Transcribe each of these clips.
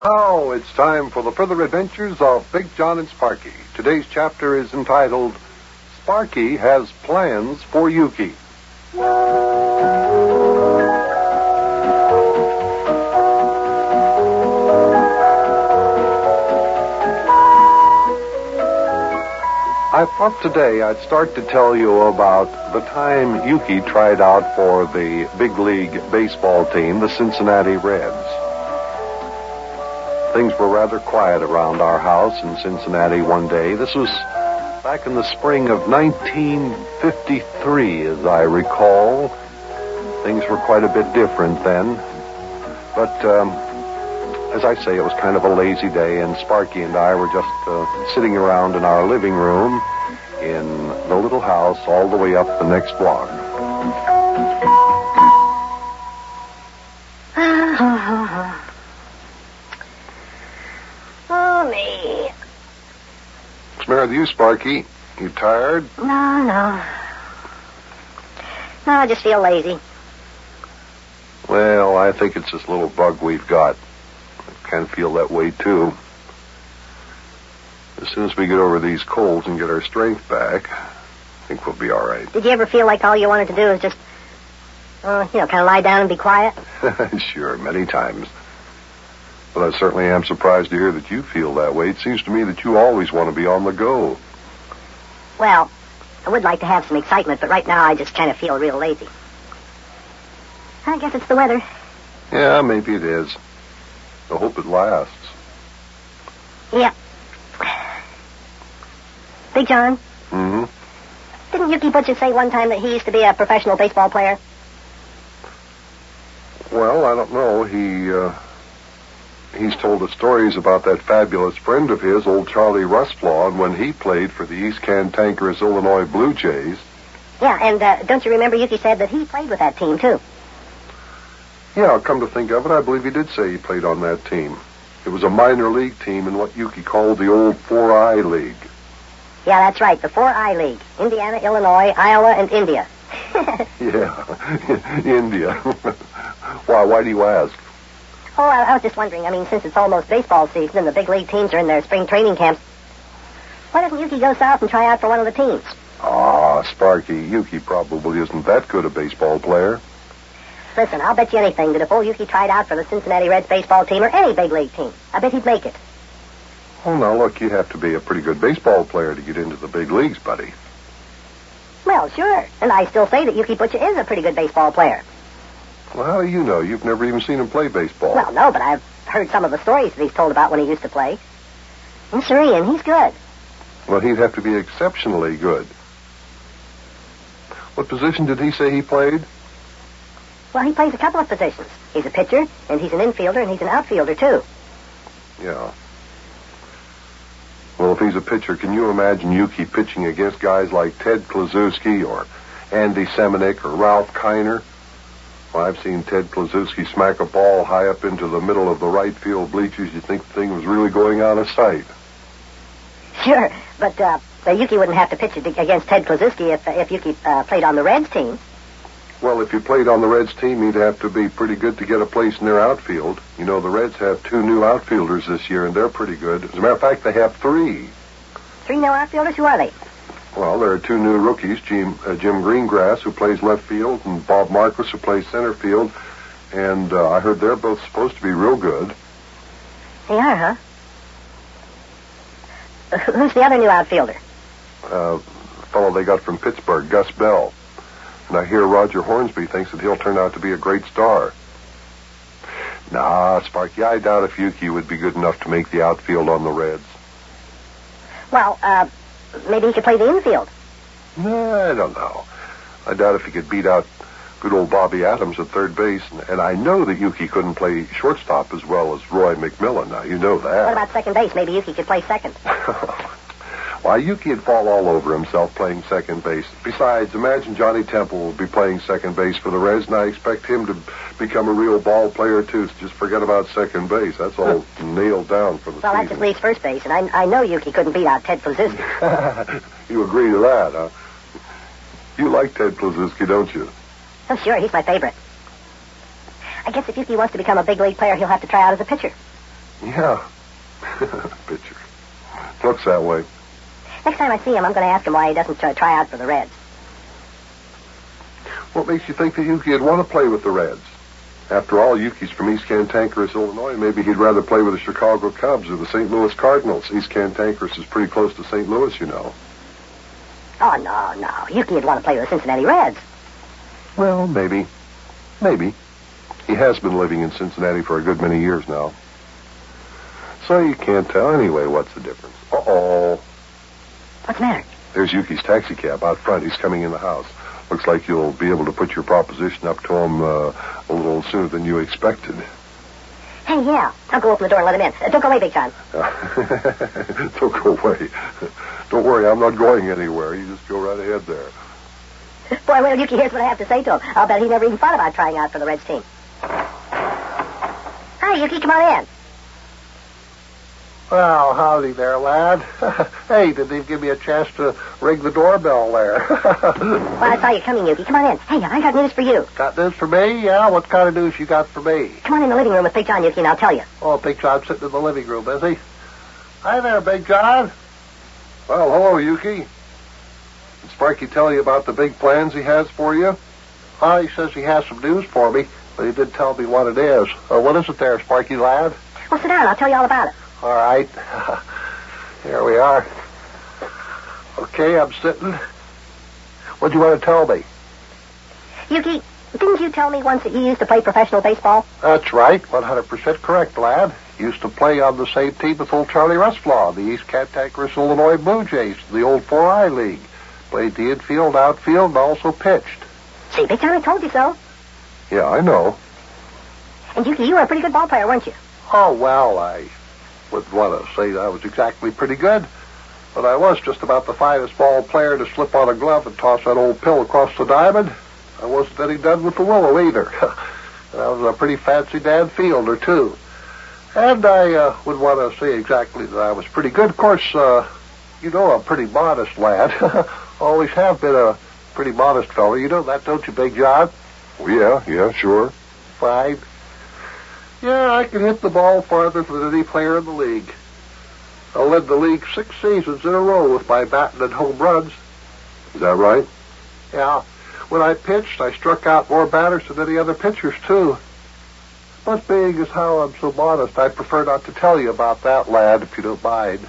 Now it's time for the further adventures of Big John and Sparky. Today's chapter is entitled, Sparky Has Plans for Yuki. I thought today I'd start to tell you about the time Yuki tried out for the big league baseball team, the Cincinnati Reds. Things were rather quiet around our house in Cincinnati one day. This was back in the spring of 1953, as I recall. Things were quite a bit different then. But, as I say, it was kind of a lazy day, and Sparky and I were just sitting around in our living room in the little house all the way up the next block. Oh, me. What's the matter with you, Sparky? You tired? No, I just feel lazy. Well, I think it's this little bug we've got. I kind of feel that way, too. As soon as we get over these colds and get our strength back, I think we'll be all right. Did you ever feel like all you wanted to do was just, kind of lie down and be quiet? Sure, many times. But I certainly am surprised to hear that you feel that way. It seems to me that you always want to be on the go. Well, I would like to have some excitement, but right now I just kind of feel real lazy. I guess it's the weather. Yeah, maybe it is. I hope it lasts. Yeah. Big John? Mm-hmm. Didn't Yuki Butcher say one time that he used to be a professional baseball player? Well, I don't know. He's told us stories about that fabulous friend of his, old Charlie Rusflaw, and when he played for the East Cantankerous Illinois Blue Jays. Yeah, and don't you remember Yuki said that he played with that team, too? Yeah, I'll come to think of it, I believe he did say he played on that team. It was a minor league team in what Yuki called the old 4I League. Yeah, that's right, the 4I League. Indiana, Illinois, Iowa, and India. Yeah, India. Why do you ask? Oh, I was just wondering, since it's almost baseball season and the big league teams are in their spring training camps, why doesn't Yuki go south and try out for one of the teams? Sparky, Yuki probably isn't that good a baseball player. Listen, I'll bet you anything that if old Yuki tried out for the Cincinnati Reds baseball team or any big league team, I bet he'd make it. Oh, now, look, you have to be a pretty good baseball player to get into the big leagues, buddy. Well, sure. And I still say that Yuki Butcher is a pretty good baseball player. Well, how do you know? You've never even seen him play baseball. Well, no, but I've heard some of the stories that he's told about when he used to play. And sure, and he's good. Well, he'd have to be exceptionally good. What position did he say he played? Well, he plays a couple of positions. He's a pitcher, and he's an infielder, and he's an outfielder, too. Yeah. Well, if he's a pitcher, can you imagine Yuki pitching against guys like Ted Kluszewski or Andy Semenick or Ralph Kiner? Well, I've seen Ted Kluszewski smack a ball high up into the middle of the right field bleachers. You'd think the thing was really going out of sight. Sure, but Yuki wouldn't have to pitch against Ted Kluszewski if Yuki played on the Reds team. Well, if you played on the Reds team, you'd have to be pretty good to get a place in their outfield. You know, the Reds have 2 new outfielders this year, and they're pretty good. As a matter of fact, they have 3. 3 new outfielders? Who are they? Well, there are 2 new rookies, Jim Greengrass, who plays left field, and Bob Marquis, who plays center field. And I heard they're both supposed to be real good. They are, huh? Who's the other new outfielder? The fellow they got from Pittsburgh, Gus Bell. And I hear Roger Hornsby thinks that he'll turn out to be a great star. Nah, Sparky, I doubt if Yuki would be good enough to make the outfield on the Reds. Well, maybe he could play the infield. I don't know. I doubt if he could beat out good old Bobby Adams at third base. And I know that Yuki couldn't play shortstop as well as Roy McMillan. Now, you know that. What about second base? Maybe Yuki could play second. Why, Yuki'd fall all over himself playing second base. Besides, imagine Johnny Temple would be playing second base for the Reds, and I expect him to become a real ball player, too. So just forget about second base. That's all nailed down for the season. Well, that just leaves first base, and I know Yuki couldn't beat out Ted Kluszewski. You agree to that, huh? You like Ted Kluszewski, don't you? Oh, sure, he's my favorite. I guess if Yuki wants to become a big league player, he'll have to try out as a pitcher. Yeah. Pitcher. Looks that way. Next time I see him, I'm going to ask him why he doesn't try out for the Reds. What makes you think that Yuki would want to play with the Reds? After all, Yuki's from East Cantankerous, Illinois. Maybe he'd rather play with the Chicago Cubs or the St. Louis Cardinals. East Cantankerous is pretty close to St. Louis, you know. Oh, no. Yuki would want to play with the Cincinnati Reds. Well, maybe. Maybe. He has been living in Cincinnati for a good many years now. So you can't tell anyway. What's the difference? Uh-oh. What's the matter? There's Yuki's taxi cab out front. He's coming in the house. Looks like you'll be able to put your proposition up to him a little sooner than you expected. Hey, yeah. I'll go open the door and let him in. Don't go away, Big John. Don't go away. Don't worry, I'm not going anywhere. You just go right ahead there. Boy, wait till Yuki hears what I have to say to him. I'll bet he never even thought about trying out for the Reds team. Hi, Yuki, come on in. Well, howdy there, lad. Hey, didn't even give me a chance to ring the doorbell there. Well, I saw you coming, Yuki. Come on in. Hey, I got news for you. Got news for me? Yeah, what kind of news you got for me? Come on in the living room with Big John, Yuki, and I'll tell you. Oh, Big John's sitting in the living room, is he? Hi there, Big John. Well, hello, Yuki. Did Sparky tell you about the big plans he has for you? He says he has some news for me, but he didn't tell me what it is. What is it there, Sparky lad? Well, sit down. I'll tell you all about it. All right. Here we are. Okay, I'm sitting. What do you want to tell me? Yuki, didn't you tell me once that you used to play professional baseball? That's right. 100% correct, lad. Used to play on the same team with old Charlie Rusflaw, the East Cantankerous Illinois Blue Jays, the old 4I League. Played the infield, outfield, and also pitched. See, Big John, I told you so. Yeah, I know. And Yuki, you were a pretty good ball player, weren't you? Oh, well, I wouldn't want to say that I was exactly pretty good, but I was just about the finest ball player to slip on a glove and toss that old pill across the diamond. I wasn't any done with the willow either. I was a pretty fancy damn fielder, too. And I would want to say exactly that I was pretty good. Of course, you know I'm a pretty modest lad. Always have been a pretty modest fellow. You know that, don't you, Big John? Oh, yeah, sure. Fine. Yeah, I can hit the ball farther than any player in the league. I led the league 6 seasons in a row with my batting and home runs. Is that right? Yeah. When I pitched, I struck out more batters than any other pitchers, too. But being as how I'm so modest, I prefer not to tell you about that, lad, if you don't mind.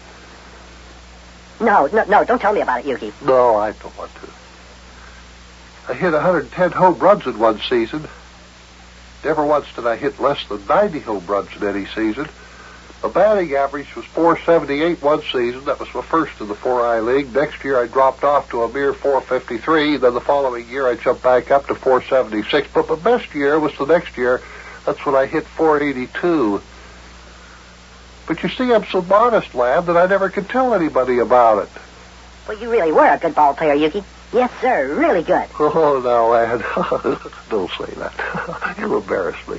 No, don't tell me about it, Yuki. No, I don't want to. I hit 110 home runs in one season. Never once did I hit less than 90 home runs in any season. My batting average was .478 one season. That was my first in the 4I League. Next year I dropped off to a mere .453. Then the following year I jumped back up to .476. But my best year was the next year. That's when I hit .482. But you see, I'm so modest, lad, that I never could tell anybody about it. Well, you really were a good ball player, Yuki. Yes, sir, really good. Oh, now, lad, don't say that. You'll embarrass me.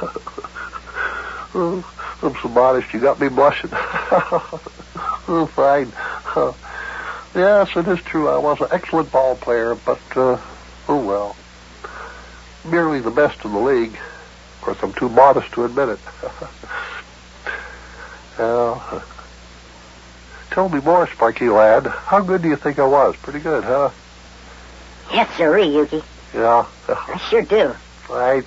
I'm so modest, you got me blushing. Oh, fine. Yes, it is true. I was an excellent ball player, but, oh, well. Merely the best in the league. Of course, I'm too modest to admit it. Tell me more, Sparky lad. How good do you think I was? Pretty good, huh? Yes, sirree, Yuki. Yeah. I sure do. Right.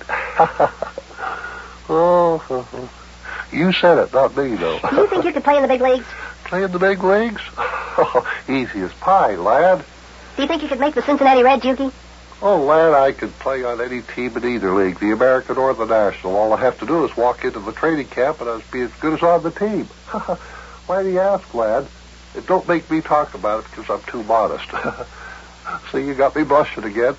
Oh, you said it, not me, though. Do you think you could play in the big leagues? Play in the big leagues? Easy as pie, lad. Do you think you could make the Cincinnati Reds, Yuki? Oh, lad, I could play on any team in either league, the American or the National. All I have to do is walk into the training camp and I'd be as good as on the team. Why do you ask, lad? It don't make me talk about it because I'm too modest. See, you got me blushing again.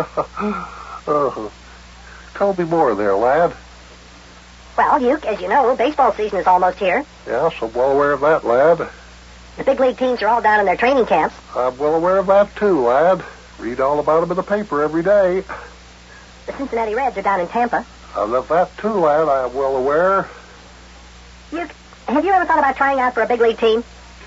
Tell me more there, lad. Well, Yuke, as you know, baseball season is almost here. Yes, I'm well aware of that, lad. The big league teams are all down in their training camps. I'm well aware of that, too, lad. Read all about them in the paper every day. The Cincinnati Reds are down in Tampa. Of that, too, lad, I am well aware. Yuke, have you ever thought about trying out for a big league team?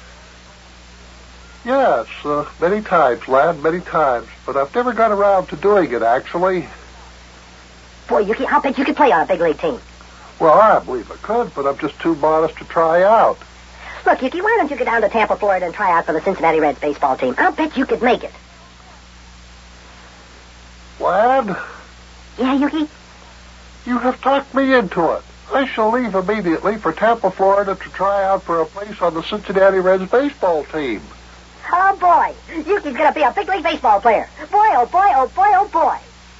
Yes, many times, lad, many times. But I've never got around to doing it, actually. Boy, Yuki, I'll bet you could play on a big league team. Well, I believe I could, but I'm just too modest to try out. Look, Yuki, why don't you go down to Tampa, Florida and try out for the Cincinnati Reds baseball team? I'll bet you could make it. Lad, Yeah, Yuki? you have talked me into it. I shall leave immediately for Tampa, Florida to try out for a place on the Cincinnati Reds baseball team. Oh, boy. Yuki's going to be a big league baseball player. Boy, oh, boy, oh, boy, oh, boy.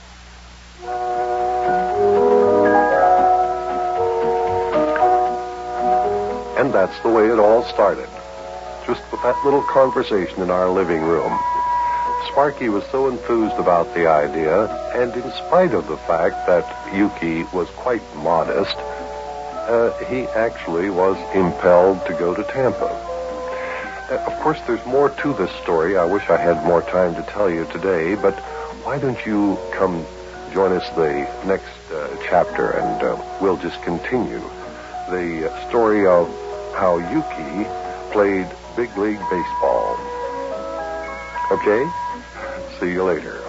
And that's the way it all started. Just with that little conversation in our living room. Sparky was so enthused about the idea, and in spite of the fact that Yuki was quite modest, he actually was impelled to go to Tampa. Of course, there's more to this story. I wish I had more time to tell you today, but why don't you come join us the next chapter, and we'll just continue the story of how Yuki played big league baseball. Okay? See you later.